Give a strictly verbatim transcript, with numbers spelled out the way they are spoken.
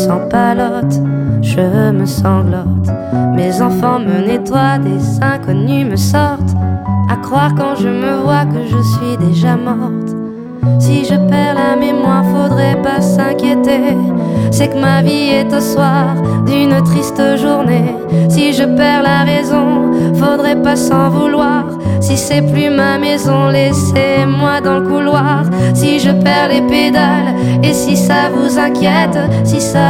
s'empalote, je me sanglote. Mes enfants me nettoient, des inconnus me sortent. À croire quand je me vois que je suis déjà morte. Si je perds la mémoire, faudrait pas s'inquiéter. C'est que ma vie est au soir d'une triste journée. Si je perds la raison, faudrait pas s'en vouloir. Si c'est plus ma maison, laissez-moi dans le couloir. Si je perds les pédales, et si ça vous inquiète, si ça